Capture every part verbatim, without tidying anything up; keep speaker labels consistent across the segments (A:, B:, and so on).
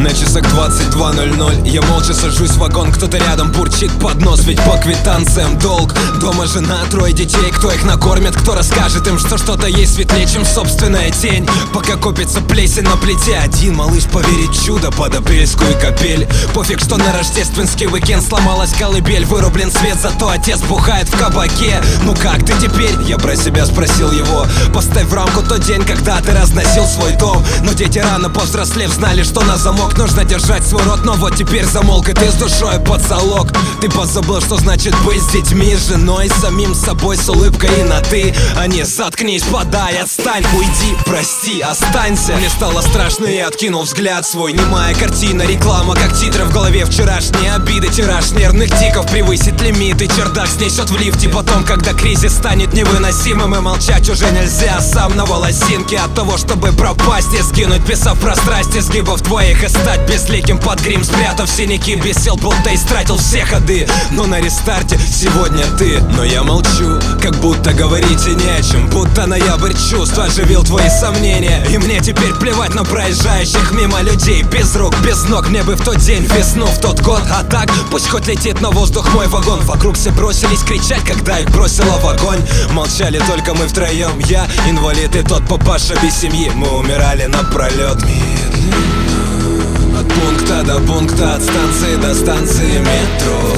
A: На часах двадцать два ноль ноль. Я молча сажусь в вагон, кто-то рядом бурчит под нос, ведь по квитанциям долг. Дома жена, трое детей, кто их накормит, кто расскажет им, что что-то есть светлее, чем собственная тень. Пока копится плесень на плите, один малыш поверит в чудо под апрельскую капель. Пофиг, что на рождественский уикенд сломалась колыбель, вырублен свет, зато отец бухает в кабаке. Ну как ты теперь? Я про себя спросил его. Поставь в рамку тот день, когда ты разносил свой дом. Но дети рано повзрослев знали, что на замок нужно держать свой рот. Но вот теперь замолк, и ты с душой под залог. Ты позабыл, что значит быть с детьми, с женой, самим собой, с улыбкой и на ты. А не заткнись, подай, отстань, уйди, прости, останься. Мне стало страшно, и откинул взгляд свой. Немая картина, реклама, как титры в голове. Вчерашние обиды, тираж нервных тиков превысит лимиты, чердак снесет в лифте. Потом, когда кризис станет невыносимым, и молчать уже нельзя. Сам на волосинке от того, чтобы пропасть и сгинуть, писав про страсть изгибов твоих, и стать безликим под грим, спрятав синяки. Без сил будто истратил все ходы, но на рестарте сегодня ты. Но я молчу, как будто говорить и не о чем. Будто ноябрь чувств оживил твои сомнения, и мне теперь плевать на проезжающих мимо людей. Без рук, без ног, мне бы в тот день, весну, в тот год. А так, пусть хоть летит на воздух мой вагон. Вокруг все бросились кричать, когда их бросило в огонь. Молчали только мы втроем, я инвалид и тот папаша без семьи. Мы умирали напролет. Медленно, от пункта до пункта, от станции до станции метро.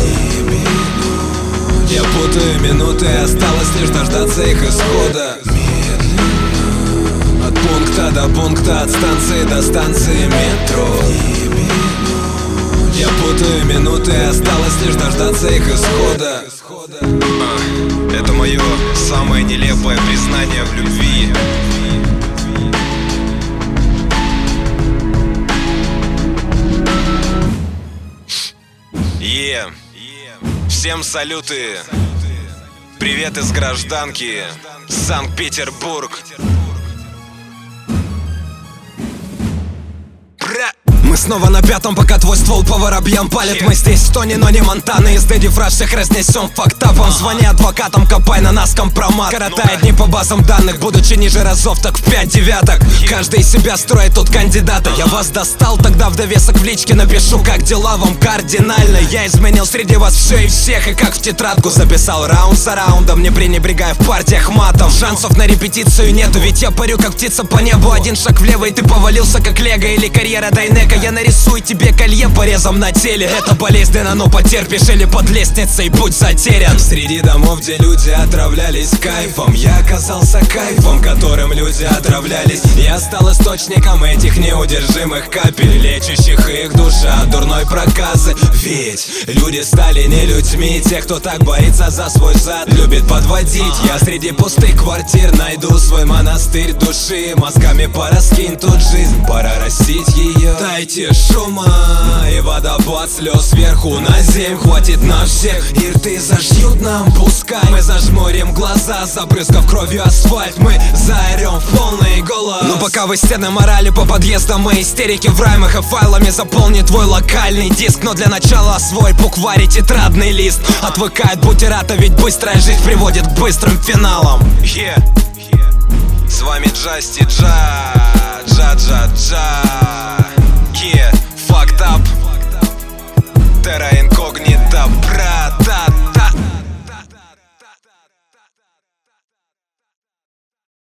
A: Я путаю минуты, осталось лишь дождаться их исхода. Медленно, от пункта до пункта, от станции до станции метро. Я путаю минуты, осталось лишь дождаться их исхода. а, Это мое самое нелепое признание в любви. Yeah. Всем салюты. Привет из гражданки, Санкт-Петербург. Мы снова на пятом, пока твой ствол по воробьям палит. Мы здесь в Тони, но не Монтана. Из дэдди фраз всех разнесем фактапом. Звони адвокатам, копай на нас компромат. Коротает дни по базам данных, будучи ниже разов, так в пять девяток. Каждый из себя строит тут кандидата. Я вас достал, тогда в довесок в личке напишу, как дела вам кардинально. Я изменил среди вас все и всех, и как в тетрадку записал раунд за раундом, не пренебрегая в партиях матом. Шансов на репетицию нету, ведь я парю как птица по небу. Один шаг влево, и ты повалился как лего. Или карьера Дайнека. Я нарисую тебе колье порезом на теле. Это болезненно, но потерпишь, или под лестницей путь затерян. Среди домов, где люди отравлялись кайфом, я оказался кайфом, которым люди отравлялись. Я стал источником этих неудержимых капель, лечащих их душа от дурной проказы. Ведь люди стали не людьми, те, кто так боится за свой зад, любит подводить. Я среди пустых квартир найду свой монастырь души. Мозгами пораскинь тут жизнь, пора растить ее. Дайте шума и водопад слез сверху на земь. Хватит на всех, и рты зашьют нам, пускай. Мы зажмурим глаза, забрызгав кровью асфальт. Мы заорем в полный голос. Но пока вы стены морали по подъездам, мы истерики в раймах и файлами заполни твой локальный диск. Но для начала освой букварь и тетрадный лист. Отвыкает бутерата, ведь быстрая жизнь приводит к быстрым финалам. Yeah. С вами Джасти Джа.